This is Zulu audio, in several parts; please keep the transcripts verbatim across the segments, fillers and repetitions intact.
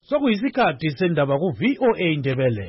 Sokuyisikhathi sendaba ku V O A Indebele.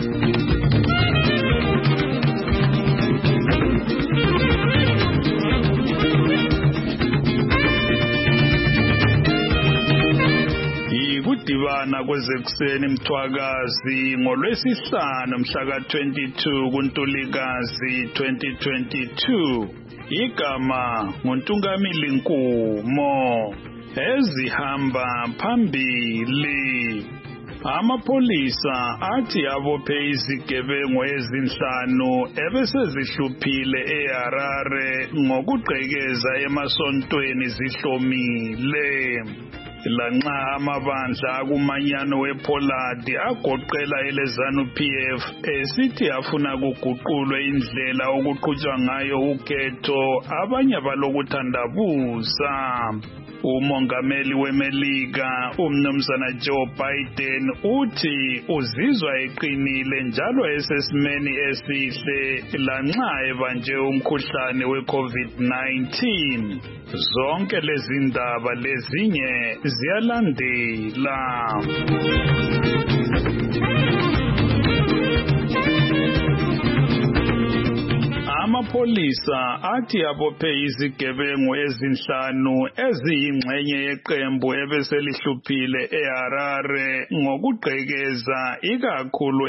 Ikudibana kwezekuseni Mthwakazi ngolwesihlanu mhla ka twenty-two kuNtulikazi twenty twenty-two. Igama nguNtungamili Nkumo. Ezihamba phambili. Amapolisa athi abophe izigebengu ezinhlanu ebesezihluphile eHarare ngokugqekeza emasontweni zihlomile. Lanxa amabandla kumanyano wePoladi agoqela eleZANU P F esithi afuna kuguqulwe indlela okuqhutshwa ngayo ukhetho, abanye balokuthandabuza. Umongameli weMelika umnumzana Joe Biden uthi uzizwa eqinile njalo esesimeni esihle lanxa ebanjwe umkhuhlane we-COVID nineteen. Zonke lezi ndaba lezinye ziyalandela. Amapolisa athi abophe izigebengu ezinhlanu eziyingxenye yeqembu ebeselihluphile eHarare ngokugqekeza ikakhulu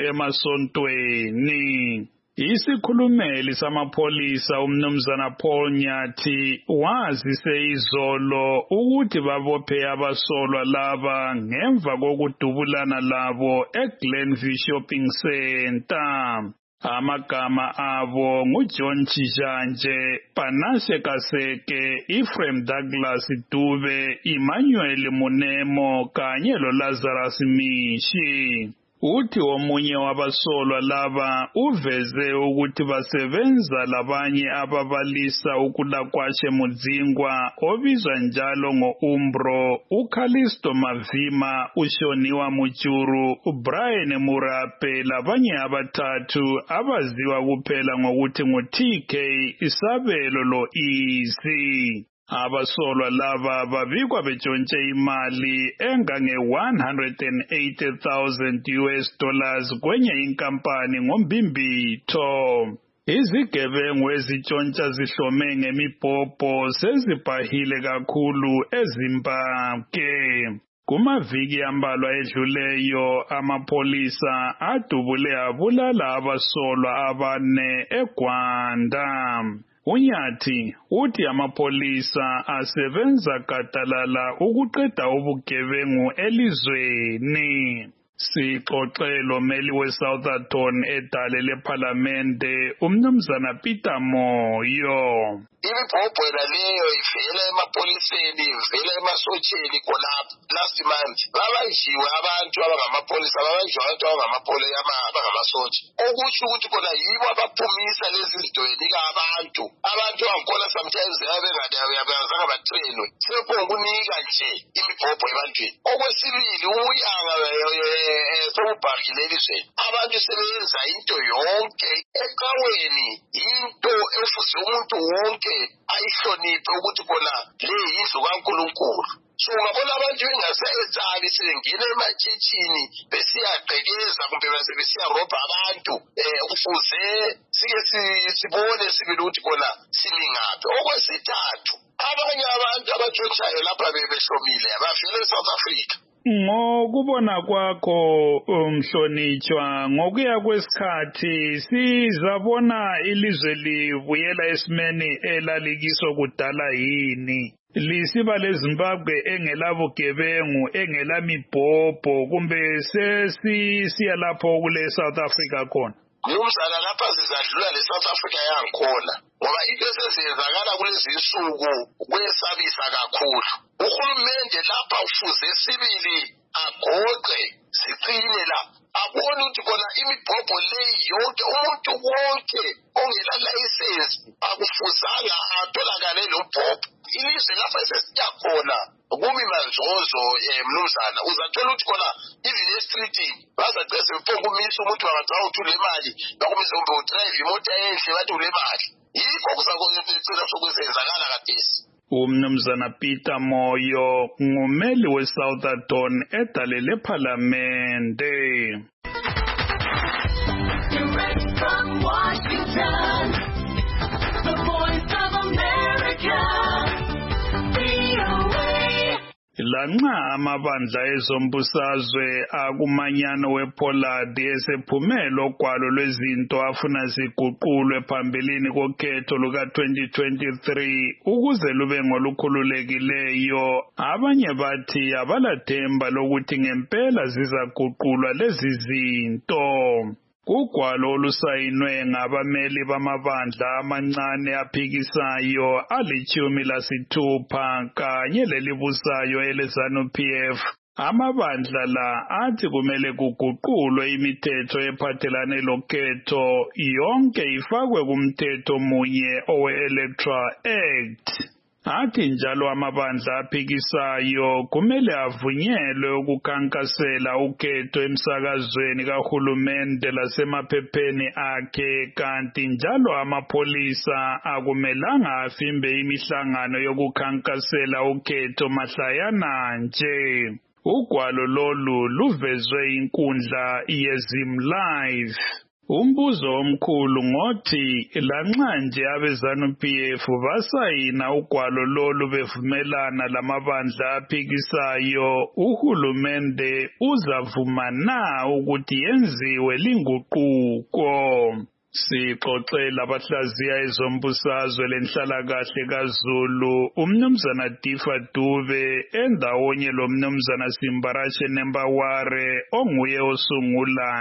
emasontweni. Isikhulumeli samapolisa umnumzana Paul Nyathi wazise izolo ukuthi babophe abasolwa laba ngemva kokudubulana labo eGlenview Shopping Center. Amagama abo nguJohn Chijanje, Panase Kaseke, Ephraim Douglas Dube, Emmanuel Munemo kanye loLazarus Mishi. Uthi omunye wabasolwa laba uveze ukuthi basebenza labanye ababalisa ukulakwashe Mudzingwa obizwa njalo ngo-Umbro, uKalisto Mavima, uShoniwa Muchuru, uBrian Murape labanye abathathu abaziwa kuphela ngokuthi ngu-T K Isabelo lo-Easy. Abasolwa laba babikwa betshontshe imali engange one hundred eighty thousand U S dollars kwenye inkampani ngoMbimbitho. Izigebengu ezitshontsha zihlome ngemibhobho sezibhahile kakhulu eZimbabwe. Kumaviki ambalwa edluleyo amapolisa adubule abulala abasolwa abane eGwanda. Unyathi uthi amapolisa asebenza gadalala ukuqeda ubugebengu elizweni. Sixoxelo meli weSouthampton edale leParlamente umnumzana Peter Moyo. Imibhobhela leyo ivela emapoliseni, ivela emasotsheni khonapho. Last month babanjiwe abantu abangamapolisa, babanjiwe abantu abangamapolisa abangamasotsha. Okusho ukuthi khona yibo abaphumisa lezi zinto enika abantu. Abantu angikhona sometimes abengazange batrainwe. Sekungukunika nje imibhobho ebantwini. Okwesibili uyanga sobubhakile elizweni. Abantu sebenza into yonke ecaweni, into efuze umuntu wonke ayihloniphe ukuthi khona le yindlu kaNkulunkulu. So ngabona abantu bengasezabi sengena ematshitshini besiyagqekeza kumbe besiyarobha abantu. Kufuze sike sibone sibili ukuthi khona simingaphi. Okwesithathu abanye abantu abatshontshayo lapha bebehlomile abavela eSouth Africa. Ngokubona kwakho umhlonitshwa, ngokuya kwesikhathi sizabona ilizwe libuyela esimeni elalikiso kudala yini? Lisiba leZimbabwe engelabugebengu, engelamibhobho kumbe sesisiya lapho kule South Africa khona? Nomzana lapha sizadlula leSouth Africa yangikhona ngoba into esezenzakala kulezi insuku kwesabisa kakhulu. Uhulumende lapha ufuze sibili agoqe siqine la abone ukuthi khona imibhobho leyi yonke umuntu wonke ongela license akufuzanga atholakale lo bhobho. Ilizwe lapha sesiyakhona kumi manzozo mnumzana uzathola ukuthi khona even e-street bazacese mpokumisa umuntu wangathi uthule imali bakumisa umbe udrive imoto enhle bathi ule mali. Yikho kuzakwenza sokuzenzakala kathesi. Umnumzana Peter Moyo ngumeli weSouthampton edale lePhalamende. Direct from Washington, the Voice of America, V O A. Lanxa amabandla ezombusazwe akumanyano wePollard esephumela ogwalo lwezinto afuna ziguqulwe phambilini kokhetho luka twenty twenty-three ukuze lube ngolukhululekileyo, abanye bathi abalathemba lokuthi ngempela zizaguqulwa lezi zinto. Kugwalo olusayinwe ngabameli bamabandla amancane aphikisayo alichumi lasithupha kanye lelibusayo eleZANU-P F. Amabandla la athi kumele kuguqulwe imithetho ephathelane lokhetho yonke ifakwe kumthetho munye owe-Electoral Act. Athi njalo amabandla aphikisayo kumele avunyelwe ukukhankasela ukhetho emsakazweni kahulumende lasemaphepheni akhe, kanti njalo amapolisa akumelanga afimbe imihlangano yokukhankasela ukhetho mahlayana nje. Ugwalo lolu luvezwe inkundla yeZim Live. Umbuzo omkhulu ngothi lanxa nje abeZANU-P F basayina ugwalo lolu bevumelana lamabandla aphikisayo, uhulumende uzavuma na ukuthi yenziwe linguquko? Sixoxela abahlaziya ezombusazwe lenhlalakahle kaZulu umnumzana Difa Dube endawonye lo mnumzana Simbarashe Nembaware onguye osungula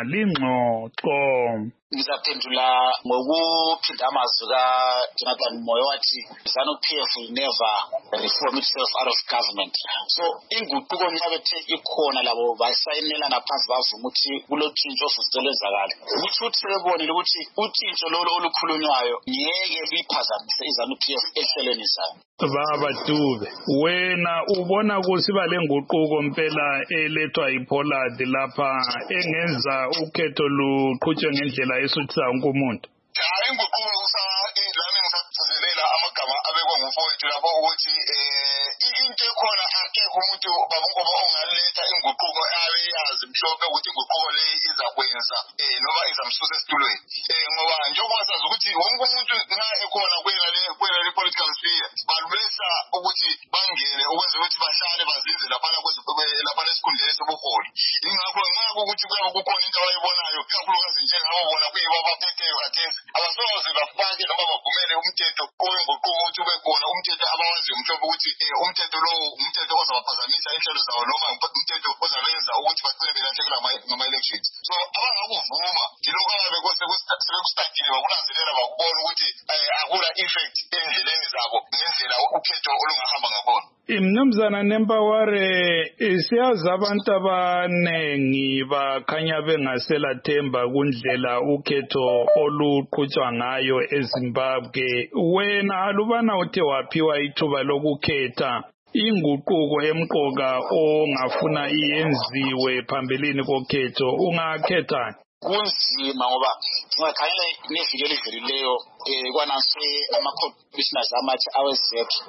lingxoxo. Ngizaphendula ngokuphinda amazwi kaJonathan Moyo wathi ZANU-P F will never reform itself out of government. So inguquko nxa bethe ikhona labo basayinelana phansi bavuma ukuthi kulotshintsho oluzakwenzakala. Ukuthi uthi sebebonile ukuthi utshintsho lolo olukhulunywayo ngeke liphazamise iZANU-P F ehlelweni zayo. Baba Dube, wena ubona kusiba lenguquko mpela elethwa yiPollard lapha engenza ukhetho luqhutshwe ngendlela esuthisa wonke umuntu? Hayi, inguquko lami ngisagcizelela amagama abekwa ngumfowethu lapho ukuthi into ekhona akekho umuntu babongoba ongaletha inguquko abeyazi mhlophe ukuthi inguquko le izakwenza noma izamsusa esitulweni. Ngoba njengoba sazi ukuthi wonke umuntu nxa ekhona kwela le kwela le political sphere balwesa ukuthi bangene ukwenza ukuthi bahlale bazinze lapha lapha lesikhundleni sobuholi. Ingakho nxa ukuthi kuyabe kukhona into abayibonayo kakhulukazi njengabo bona kuyibo abaphetheyo khathesi abasoze bafake noma bavumele umthetho owenguquko ukuthi ube khona umthetho abawaziyo mhlophe ukuthi umthetho lo umthetho ozabaphazamisa inhlelo zawo noma umthetho ozabenza ukuthi bagcine belahlekelwa ngama-elections. So abangakuvuma yilokho ababe sebekustakile bakunanzelela bakubona ukuthi akula effect endleleni zabo ngendlela ukhetho olungahamba ngakhona. Mnumzana Nembaware, siyazi abantu abanengi bakhanya bengasela themba kundlela ukhetho oluqhutshwa ngayo eZimbabwe. Wena alubana uthe waphiwa ithuba lokukhetha, inguquko emqoka ongafuna iyenziwe phambilini kokhetho ungakhetha? Kunzima ngoba singakhangela neviki elivelileyo kwanase ama-commissioners amathi awe-Z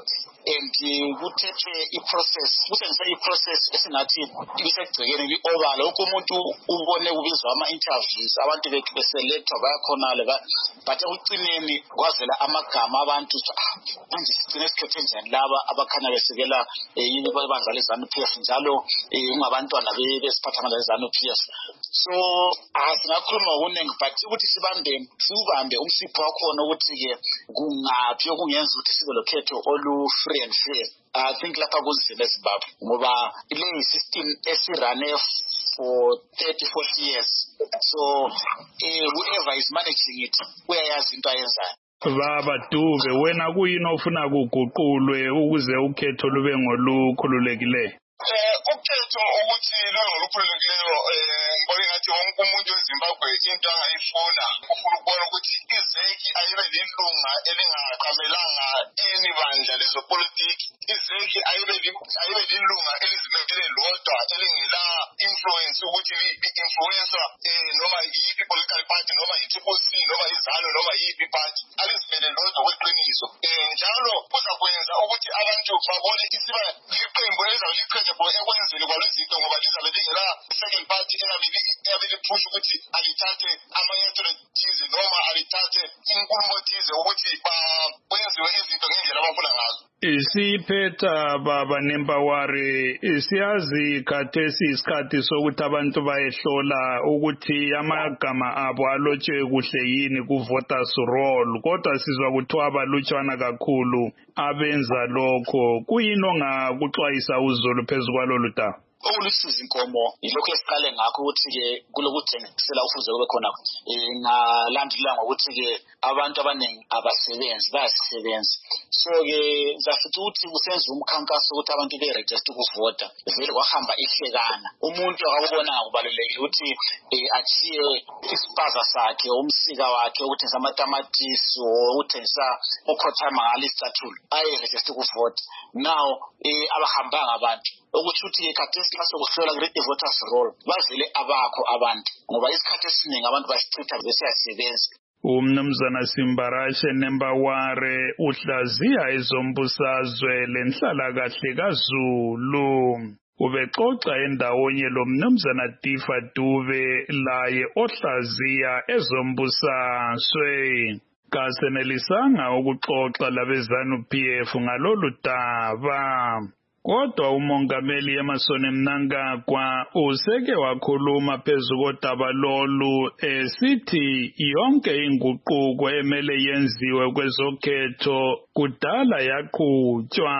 and kuthethwe i-process kusenzise i-process esingathi ibisegcekeni i-oval. Wonke umuntu ubone kubizwa ama-interviews abantu bethu beselethwa bayakhonale, but ekucineni kwavela amagama abantu manje sigcine sikhethe njani laba abakhanya besekela yini bandla leZANU-P F njalo ungabantwana besiphathamandla leZANU-P F. So singakhuluma ngokuningi but ukuthi sibambe siubambe umsipho wakhona ukuthi-ke kungaphi okungenza ukuthi sibe lokhetho olu-free and fair. I think lapha kunzima eZimbabwe ngoba ile yi-system esirane for thirty forty years. So uh, whoever is managing it uyayazi into ayenzayo. Baba Dube, wena kuyini ofuna kuguqulwe ukuze ukhetho lube ngolukhululekileyo? Eh ukhetho ukuthi lube ngolukhululekileyo ngibona ngathi wonke umuntu eZimbabwe into angayifuna ufuna ukubona ukuthi izeki ayibe lilunga elingaqhamelanga any bandla lezopolitiki, izeki ayibe ayibe lilunga elizimele lodwa elingela influence ukuthi i-influencer noma yiphi political party noma i-Triple C noma izalo noma yiphi party alizimele lodwa kweqiniso. Njalo kuzakwenza ukuthi babone isiba liqembu elizabe liqedebo ekwenzeni kwalezinto ngoba lizabe lingela second party eyabe liphusha ukuthi alithathe amanyathelo thize noma alithathe inkulumo thize ukuthi kwenziwe izinto ngendlela abafuna ngazo. Isiphetha baba Nembawari, siyazi khathesi isikhathi sokuthi abantu bayehlola ukuthi amagama abo alotshwe kuhle yini ku-voters roll, kodwa sizwa kuthiwa abalutshwana kakhulu abenza lokho. Kuyini ongakuxwayisa uZulu phezu kwalolu daba? Olusiza inkomo yilokho esiqale ngakho ukuthi-ke kulokuthengisela ufuze kube khona ngalandela ngokuthi-ke abantu abaningi abasebenzi bayasebenza. So-ke ngizafithi ukuthi kusenza umkhankaso ukuthi abantu be-register ukuvota vele kwahamba ihlekana. Umuntu akakubona ngakubalulekile ukuthi athiye isipaza sakhe umsika wakhe ukuthengisa amatamatisi ukuthengisa ukhothama ngalo isicathulo aye-register ukuvota. Now abahambanga abantu ukuthi ukuthi khathesi nxa sokuhlola kwi-voters roll bavele abakho abantu ngoba isikhathi esiningi abantu basichitha besiyasebenza. Umnumzana Simbarashe Nembawari uhlaziya izombusazwe lenhlalakahle kaZulu. Ubexoxa endawonye lo mnumzana Tifa Dube laye ohlaziya ezombusazwe. Kasenelisanga ukuxoxa labezanu P F ngalolu daba. Kodwa umongameli Emmerson Mnangagwa useke wakhuluma phezu kodaba lolu esithi yonke inguquko emele yenziwe kwezokhetho kudala yaqhutshwa.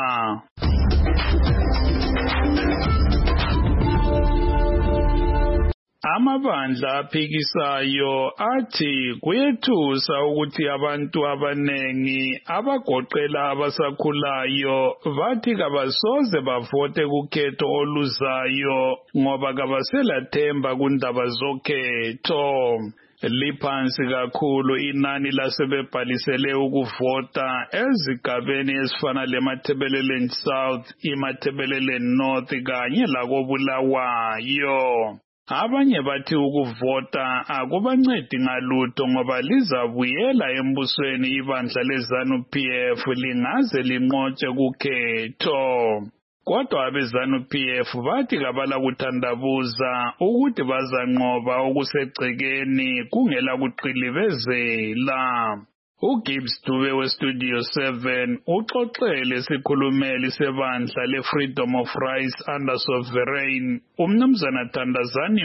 Amabandla aphikisayo athi kuyethusa ukuthi abantu abanengi abagoqela abasakhulayo bathi kabasoze bavote kukhetho oluzayo ngoba kabaselathemba kundaba zokhetho. Liphansi kakhulu inani lasebebhalisele ukuvota ezigabeni ezifana leMathebeleleni South, iMathebeleleni North kanye lakoBulawayo. Abanye bathi ukuvota akubancedi ngalutho ngoba lizabuyela embusweni ibandla leZanu P F lingaze linqotshe kukhetho. Kodwa abezanu P F bathi kabala kuthandabuza ukuthi bazanqoba okusegcekeni kungela kuqilibezela. uGibbs Dube weStudio seven uxoxele isikhulumeli sebandla leFreedom of Rights Under Sovereign umnumzana Thandazani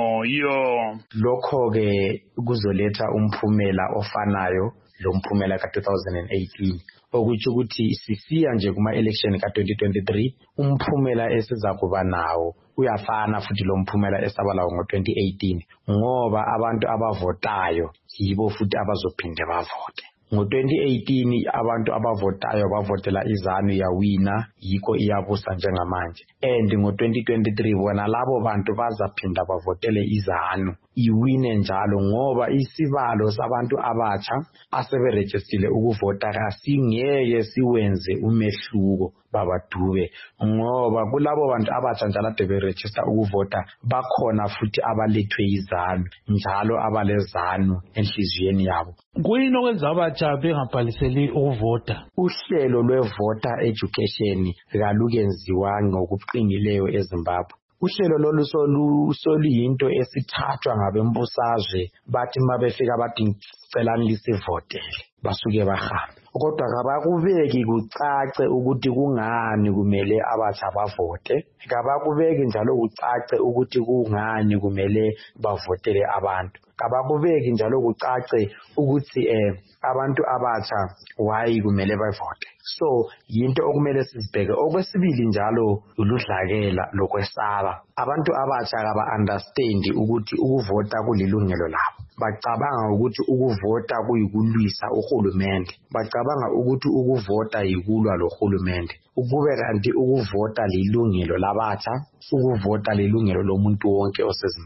Moyo. Lokho-ke kuzoletha umphumela ofanayo lo mphumela ka two thousand eighteen okuthi ukuthi sisiya nje kuma election ka twenty twenty-three umphumela esiza kuba nawo uyafana futhi lo mphumela esabalawo ngo twenty eighteen ngoba abantu abavotayo yibo futhi abazophinde bavote. Ngo twenty eighteen abantu abavotayo bavotela iZanu yawina yiko iyabusa njengamanje, and ngo twenty twenty-three bona labo bantu bazaphinda bavotele iZanu iwine njalo ngoba isibalo sabantu abatsha aseberejistile ukuvota asingeke siwenze umehluko babadube ngoba kulabo bantu abatsha njalo ade beregister ukuvota bakhona futhi abalethwe iZanu njalo abalezanu enhliziyweni yabo. Kuyini okwenza abatsha bengabhaliseli ukuvota? Uhlelo lwevoter education kalukenziwa ngokuqinileyo eZimbabwe. Uhlelo lolu soluyinto esithathwa ngabembusazwe bathi mabefika bathi celani lisivotele basuke bahambe. Kodwa kabakubeki kucace ukuthi kungani kumele abatsha bavote, kabakubeki njalo kucace ukuthi kungani kumele bavotele abantu, kabakubeki njalo kucace ukuthi eh abantu abatsha why kumele bavote. So yinto okumele sizibheke. Okwesibili njalo uludlakela lokwesaba. Abantu abatsha kaba understand ukuthi ukuvota kulilungelo labo. Bacabanga ukuthi ukuvota kuyikulwisa uhulumende. Bacabanga ukuthi ukuvota yikulwa lohulumende. Ukube kanti ukuvota lilungelo labatsha, ukuvota lilungelo lomuntu wonke oseZimbabwe.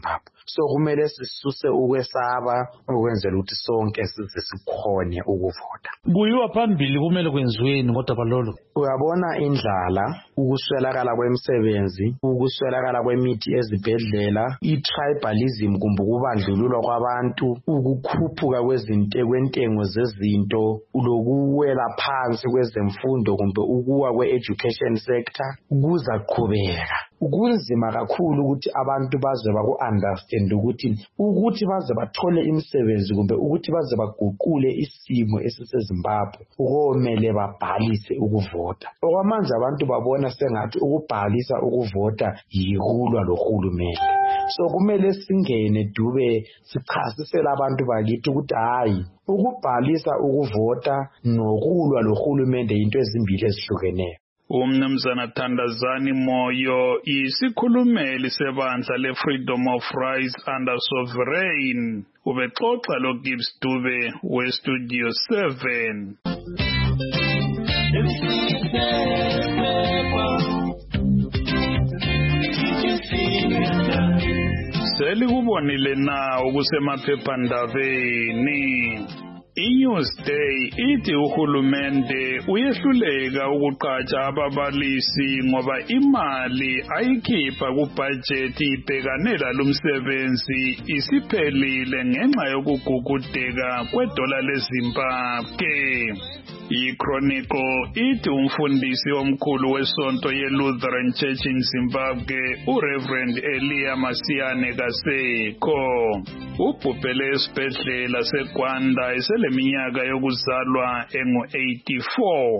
so kumele sisuse ukwesaba ukwenzela ukuthi sonke size sikhone ukuvota. Kuyiwa phambili kumele kwenziweni kodwa balolo. Uyabona indlala, ukuswelakala kwemisebenzi, ukuswelakala kwemithi ezibhedlela, i-tribalism kumbe ukubandlululwa kwabantu, ukukhuphuka kwezinto kwentengo zezinto, ulokuwela phansi kwezemfundo kumbe ukuwa kwe-education sector kuza qhubeka. Kunzima kakhulu ukuthi abantu baze baku-understand ukuthi ukuthi baze bathole imisebenzi kumbe ukuthi baze baguqule isimo esiseZimbabwe komele babhalise ukuvota. Okwamanje abantu babona sengathi ukubhalisa ukuvota yikulwa lohulumende. So kumele singene dube sichasisela abantu bakithi ukuthi hayi ukubhalisa ukuvota nokulwa lohulumende into ezimbili ezihlukeneyo. Umnumzana Thandazani Moyo isikhulumeli sebandla le-Freedom of Rights under Sovereign ubexoxa lo Gibbs Dube we-Studio seven. Selikubonile na ukusemaphephandabeni. I-Newsday ithi uhulumende uyehluleka ukuqatsha ababalisi ngoba imali ayikhipha kubhajethi ibhekanela lumsebenzi isiphelile ngenxa yokugugudeka kwedola leZimbabwe. I-Chronicle ithi umfundisi omkhulu wesonto ye-Lutheran Church in Zimbabwe uReverend Elia Masiane Kaseko ubhubhele esibhedlela seGwanda eseleminyaka yokuzalwa engu eighty-four.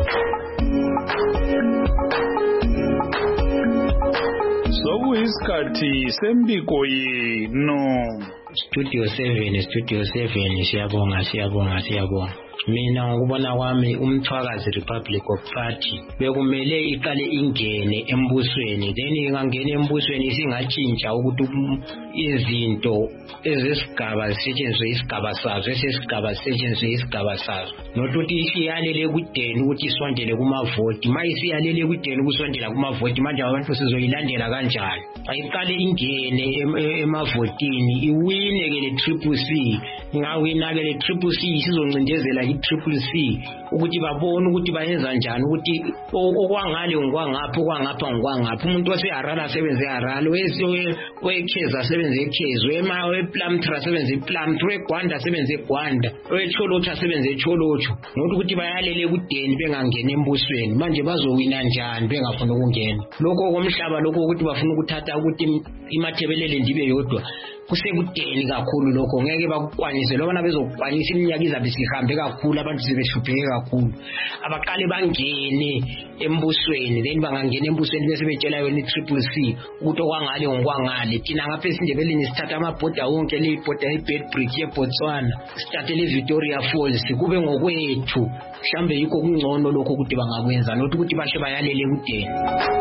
Sokuyisikhathi sembiko yenu. Studio seven, Studio seven, siyabonga, siyabonga, siyabonga. Mina ngokubona kwami umthwakazi Republic of Party bekumele iqale ingene embusweni, then ingangena embusweni isingatshintsha ukuthi izinto ezesigaba zisetshenziswe isigaba sazo, esesigaba zisetshenziswe isigaba sazo, nokuthi isiyalele kudeni ukuthi isondele kumavoti. Ma isiyalele kudeni ukusondela kumavoti, manje abantu sizoyilandela kanjani? Ayiqale ingene emavotini iwine ke le triple C, ngawina ke le triple C sizoncindezela i-triple C ukuthi babone ukuthi bayenza njani, ukuthi okwangale ngokwangaphi okwangapha ngokwangaphi. Umuntu oseharala asebenze eharala, owekheza asebenze ekheza, ema weplumtra asebenze eplumtra, weGwanda asebenze eGwanda, owecholotsho asebenze echolotsho. Ngokuthi ukuthi bayalele kudeni bengangena embusweni, manje bazowina njani bengafuna ukungena. Lokho komhlaba lokho ukuthi bafuna ukuthatha ukuthi imathebelele ndibe yodwa kusekudeni kakhulu, lokho ngeke bakukwanise. Lokho bezokwanisa iminyaka izabe sihambe kakhulu, abantu sebehlupheke kakhulu. Abaqale bangene embusweni, then bangangena embusweni bese betshela yona i-triple C ukuthi okwangale ngokwangale. Thina ngapha esindebeleni sithatha amabhoda wonke le ibhoda eBedbrick yeBotswana, sithathele eVictoria Falls, kube ngokwethu. Mhlambe yikho kungcono lokho ukuthi bangakwenza, nokuthi ukuthi bashe bayalele kudeni.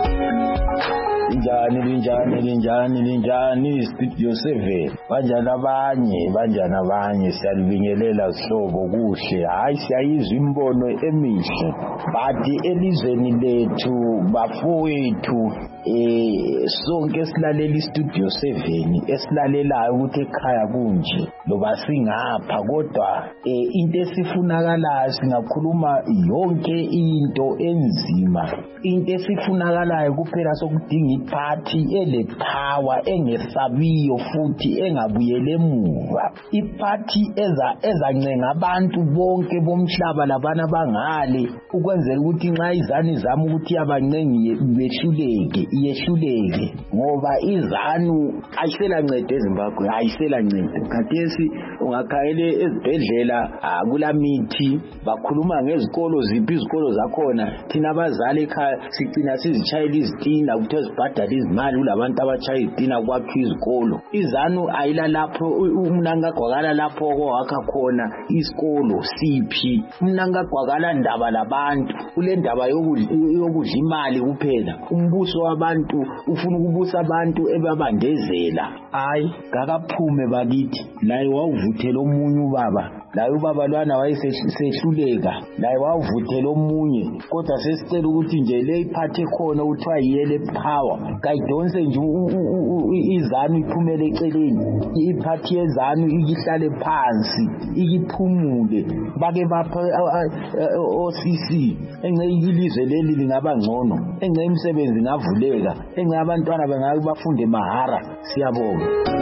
Linjani linjani linjani linjani Studio seven, banjani abanye banjani abanye, siyalibingelela sihlobo kuhle. Hayi siyayizwa imbono emihle, but elizweni lethu bafowethu eh sonke silalela iStudio seven esilalelayo ukuthi ekhaya kunje loba singapha, kodwa eh into esifunakalayo singakhuluma yonke into enzima. Into esifunakalayo kuphela sokudinga iparty ele power engesabiyo futhi engabuyele emuva, iparty eza ezancenga abantu bonke bomhlaba labana bangale ukwenzela ukuthi nxa izani zami ukuthi abancengi behluleke iyehluleke, ngoba izanu ayisela ncede eZimbabwe, ayisela ncede. Khathesi ungakhayele ezibhedlela akula mithi, bakhuluma ngezikolo, ziphi izikolo zakhona. Thina abazali ekhaya sicina sizitshayela izitina ukuthi zibhadala izimali kulabantu abachaya izitina kwakhiwa izikolo. Izanu ayila lapho umnanga gwakala lapho kwakha khona isikolo siphi, umnanga gwakala ndaba labantu kule ndaba yokudla imali kuphela. Umbuso wabantu ufuna ukubusa abantu ebabandezela. Hayi ngakaphume bakithi la wawuvuthela omunye ubaba laye ubaba lwana wayesehluleka laye wavuthela omunye kodwa sesicela ukuthi nje le iphathe khona uthiwa yele power kayidonse nje izanu iphumele eceleni iphathi yezanu ikihlale phansi ikiphumule bake bapha O C C engce ilizwe leli lingaba ngcono engce imisebenzi ngavuleka engce abantwana bengabe bafunde mahara siyabonga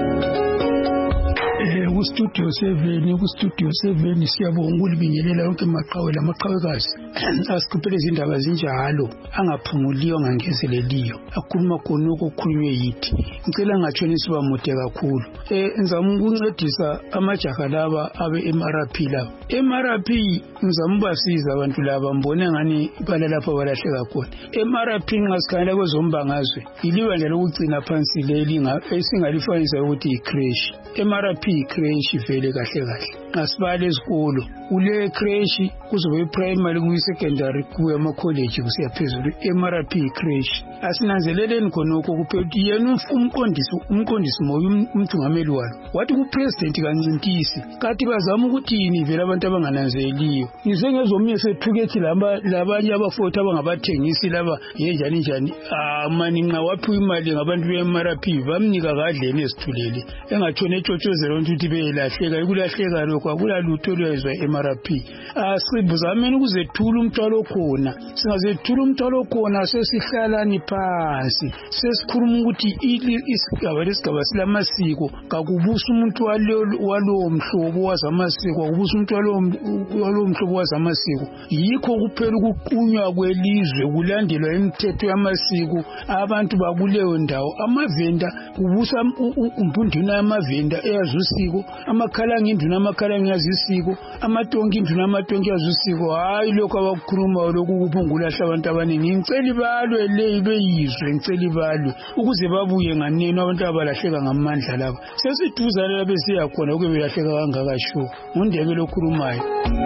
eh ku studio seven ku studio seven siyabonga ulibingelela yonke maqhawe lamaqhawekazi asikhuphele izindaba zinjalo angaphumuliyo ngangezeleliyo akhuluma khona ukukhulunywe yithi ngicela ngatshonisa bamude kakhulu eh ngizama ukuncedisa amajaha laba abe M R P laba M R P ngizama ubasiza abantu laba mbone ngani balalapha balahleka khona M R P ngasikhala kwezombangazwe iliwa nje lokugcina phansi leli esingalifanisa ukuthi i-crash M R P crash vele kahle kahle asibale esikolo ule crash kuzobe i-primary kuyi-secondary kuya ama-college kusiyaphezulu M R P crash asinanzeleleni khonokho kuphethi yena umqondisi umqondisi moyo umthungameli walo wathi ku-president kancintisi kathi bazama ukuthini vele abantu abangananzeliyo ngizwe ngezomnye sethukethi labanye abafowethu abangabathengisi laba yenjani njani mani nxa waphiwa imali ngabantu be-M R P bamnika kadleni esithulele engatshona etshotshozela ukuthi beyelahleka ikulahleka lokho akulalutho olwezwa M R P asibuzameni ukuzethula umthwalo khona singazethula umthwalo khona sesihlalani phansi sesikhuluma ukuthi isigaba lesigaba silamasiko kakubusa umuntu walowo mhlobo wazamasiko akubusa umuntu walowo mhlobo wazamasiko yikho kuphela ukuqunywa kwelizwe kulandelwa imithetho yamasiko abantu bakuleyo ndawo amavenda kubusa umbunduna yamavenda eyazusiko amakhalangi induna amakhalangi yazisiko amatonki induna amatonki yazusiko hayi lokho abakukhuluma lokhu kuphungula abantu abaningi ngicela ibalwe le ibeyizwe ngicela ibalwe ukuze babuye nganeno abantu abalahleka ngamandla laba sesiduza la besiya khona ukube belahleka kangakasho ngundebe lokhulumayo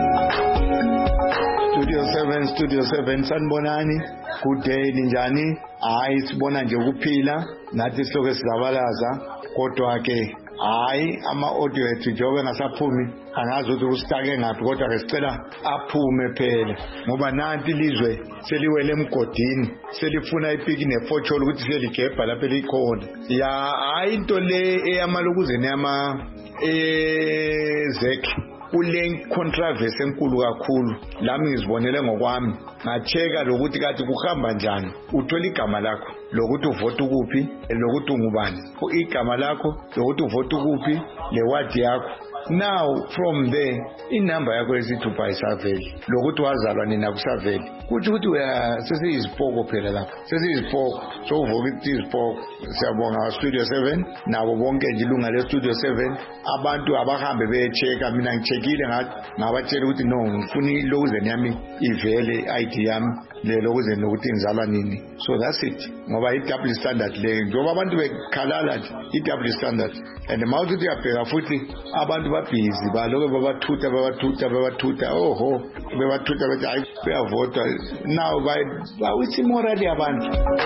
Studio seven Studio seven sanibonani good day ninjani hayi sibona nje ukuphila nathi siloke sigabalaza kodwa ke hayi ama audio ethu njengoba ngasaphumi angazi ukuthi usitake ngaphi kodwa ke sicela aphume phela ngoba nanti ilizwe seliwele emgodini selifuna ipiki nefotholo ukuthi seligebha lapha likhona ya hayi into le eyamalukuzeni yama ezekhe kule controversy enkulu kakhulu lami ngizibonele ngokwami ngacheka lokuthi kathi kuhamba njani uthola igama lakho lokuthi uvota kuphi lokuthi ungubani igama lakho lokuthi uvota kuphi lewadi yakho now from there inamba yakho esithupha isaveli lokuthi wazalwa nina kusaveli kuthi ukuthi uya sesiyizipoko phela lapha sesiyizipoko so uvokithi izipoko siyabonga Studio seven nabo bonke nje ilunga le Studio seven abantu abahambe beyecheka mina ngichekile ngathi ngabatshela ukuthi no ngifuna ilokuzeni yami ivele I D yami le lokuzeni ukuthi ngizalwa nini so that's it ngoba i double standard le njengoba abantu bekhalala nje i double standard and mawuthi uyabheka futhi abantu babhizi baloke babathutha babathutha babathutha oho bebathutha bathi hayi bayavota now bawithi morally abantu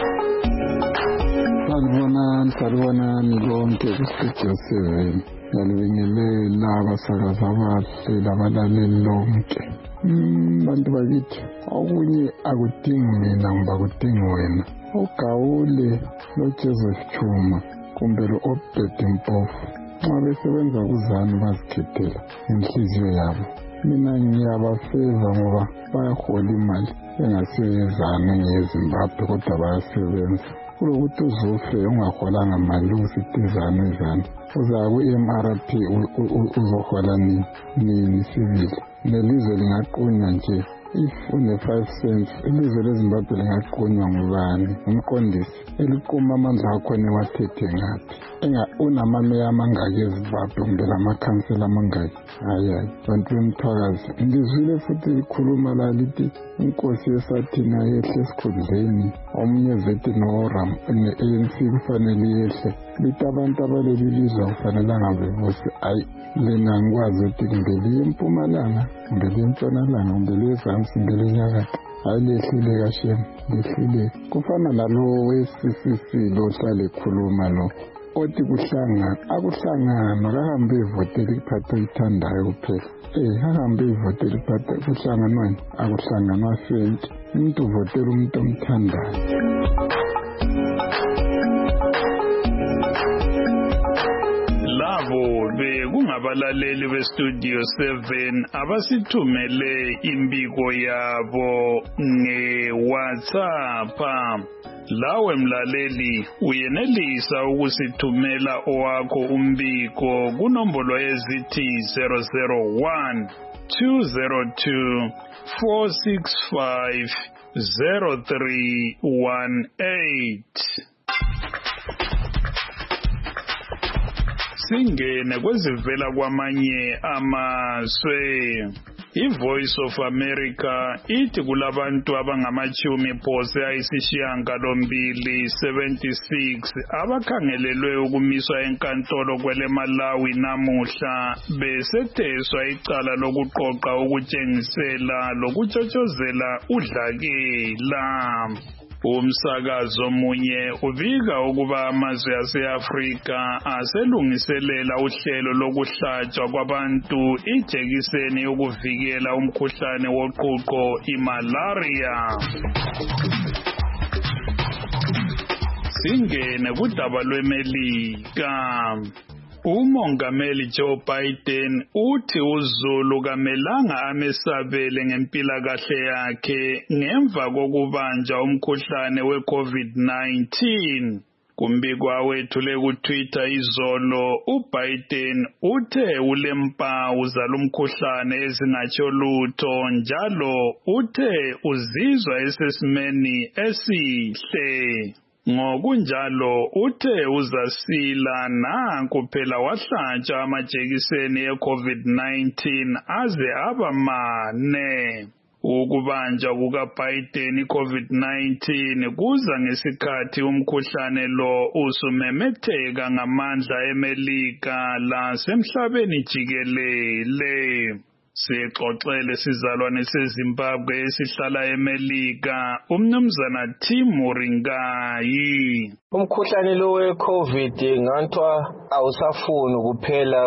sanibonani sanibonani lonke ku-Studio seven yalibingelela abasakazi abahle labalaleli lonke bantu bakithi okunye akudingi mina ngoba kudingi wena uGawule noJoseph Chuma kumbe lo-Obed Mpofu nxa besebenza kuzanu bazikhethela inhliziyo yabo mina ngiyabafeza ngoba bayahola imali engasebenzana ngeZimbabwe kodwa bayasebenza kulokuthi uzufe ungaholanga mali usitizana ezana uza ku-M R P uzohola nini nini sibili nelizwe lingaqunywa nje if une-five cents ilizwe leZimbabwe lingaqunywa ngubani umqondisi eliquma amandla akhona ewathethe ngaphi unamameya amangaki eZimbabwe kumbe lamakhansela amangaki hayi hayi bantu bemthwakazi ngizwile futhi likhuluma la lithi inkosi yesathina yehle esikhundleni omunye zethi no-ram ne-A N C kufanele yehle lithi abantu abaleli lizwe kufanelanga bebuse hayi lena ngikwazi ukuthi kumbe liye empumalanga kumbe liye entshonalanga kumbe liye ezansi kumbe liye enyakatho hayi lehlule kashem lehlule kufana nalo we-C C C lo hlale khuluma lo othi kuhlangana akuhlangana kahambe ivotela ikuphatha oyithandayo kuphela eh kahambe ivotela ikuphatha kuhlanganweni akuhlanganwa sente umuntu uvotela umuntu omthandayo. Bekungabalaleli bestudio seven abasithumele imbiko yabo nge-WhatsApp. Lawe mlaleli uyenelisa ukusithumela owakho umbiko kunombolo ezithi zero zero one two zero two four six five zero three one eight. Singene kwezivela kwamanye amazwe. I-Voice of America ithi kulabantu abangamachumi phose ayisishiyagalombili seventy-six abakhangelelwe ukumiswa enkantolo kwele Malawi namuhla besetheswa icala lokuqoqa ukutshengisela lokutshotshozela udlakela. Umsakazo munye ubika ukuba amazwe ase-Afrika aselungiselela uhlelo lokuhlatshwa kwabantu ijekiseni yokuvikela umkhuhlane woqhuqho imalaria. Singene kudaba lweMelika. Umongameli Joe Biden uthi uZulu kamelanga amesabele ngempilakahle yakhe ngemva kokubanjwa umkhuhlane we-COVID nineteen. Kumbikwa wethule ku-Twitter izolo, uBiden uthe ulempawu zalumkhuhlane ezingatsho lutho njalo uthe uzizwa esesimeni esihle. Ngokunjalo uthe uzasila nanku phela wahlatshwa amajekiseni e-COVID nineteen aze abamane. Ukubanjwa kukaBiden i-COVID nineteen kuza ngesikhathi umkhuhlane lo usumemetheka ngamandla eMelika lasemhlabeni jikelele. Sixoxele sizalwane seZimbabwe esihlala eMelika umnumzana Tim Muringayi. Umkhuhlane lo we-COVID ngantwa awusafuni kuphela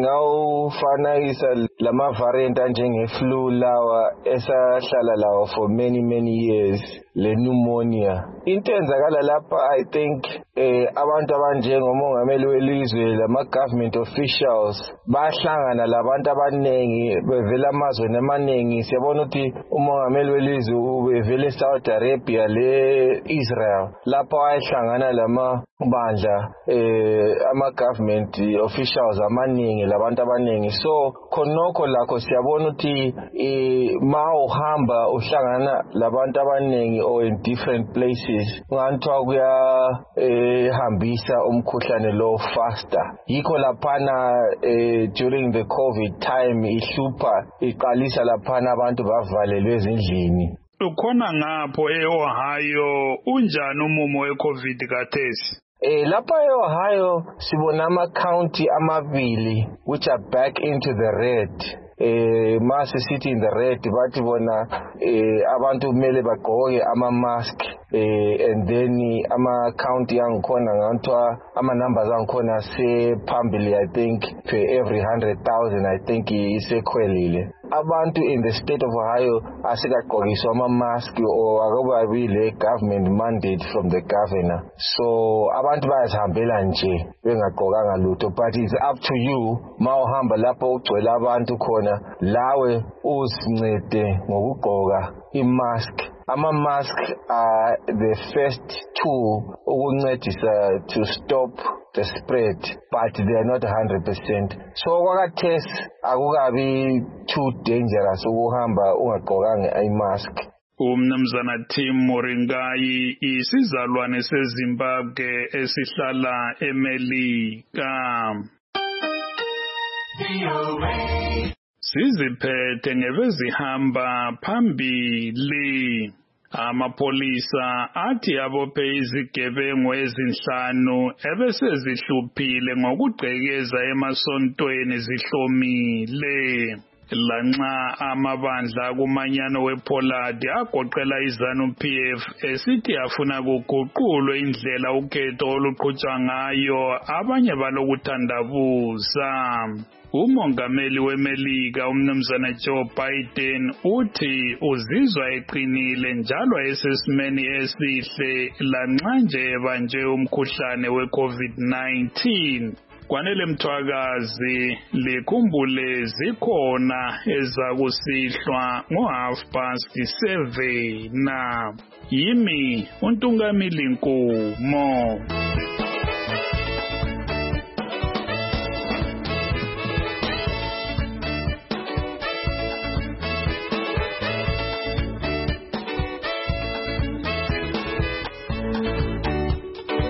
singawufanayisa lama variant anjenge-flu lawa esahlala lawa for many many years, le pneumonia. Into enzakala lapha I think eh abantu abanjengomongameli welizwe lama government officials bahlangana labantu abanengi bevela amazwe amaningi. Siyabona ukuthi umongameli welizwe ubevela eSaudi Arabia le Israel lapha wayehlangana lama bandla eh ama government officials amaningi labantu abaningi. So khonokho lakho siyabona ukuthi eh ma uhamba uhlangana labantu abaningi or in different places ngantwa kuya eh hambisa umkhuhlane lo faster. Yikho laphana eh during the COVID time ihlupha iqalisa laphana abantu bavalelwe ezindlini. Ukhona ngapho eOhio unjani umumo we-COVID kathesi? Eh lapha eOhio sibona ama county amabili which are back into the red. Eh mase city in the red bathi bona eh abantu kumele bagqoke ama mask eh and then ama county angikhona ngantwa ama numbers angikhona sephambili I think per every one hundred thousand I think isekhwelile. Abantu in the state of Ohio asikagqokiswa ama mask or akubabi le government mandate from the governor. So abantu bayazihambela nje bengagqokanga lutho, but it's up to you ma uhamba lapho ugcwele abantu khona lawe uzincede ngokugqoka i-mask. Ama mask are the first tool ukuncedisa to stop the spread, but they are not one hundred percent. So kwakathesi akukabi too dangerous ukuhamba ungagqokanga i-mask. Umnumzana Tim Muringayi isizalwane seZimbabwe esihlala eMelika. Siziphethe ngebezihamba phambili. Amapolisa athi abophe izigebengu ezinhlanu ebesezihluphile ngokugqekeza emasontweni zihlomile. lanxa amabandla kumanyano wePollard agoqela iZanu-P F esithi afuna kuguqulwe indlela ukhetho oluqhutshwa ngayo abanye balokuthandabuza. Umongameli weMelika umnumzana Joe Biden uthi uzizwa eqinile njalo esesimeni esihle lanxa nje ebanjwe umkhuhlane we-COVID nineteen. Kwanele Mthwakazi likhumbule zikhona ezakusihlwa ngo-half past seven. Yimi uNtungamili Nkumo.